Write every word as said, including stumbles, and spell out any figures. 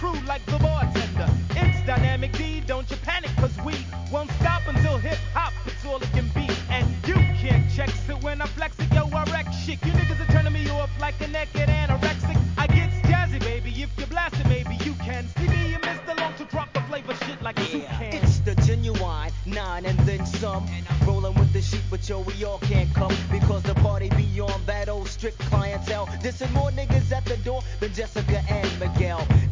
crew like the bartender. It's Dynamic D, don't you panic, cause we won't stop until hip hop, it's all it can be. And you can't check it when I flex it, yo, I wreck shit. You niggas are turning me off like a naked anorexic. I get jazzy, baby, if you blast it, maybe you can. See me and Mister Long to drop the flavor shit like a Yeah, can. it's the genuine nine and then some. Rolling with the sheep, but yo, we all can't come.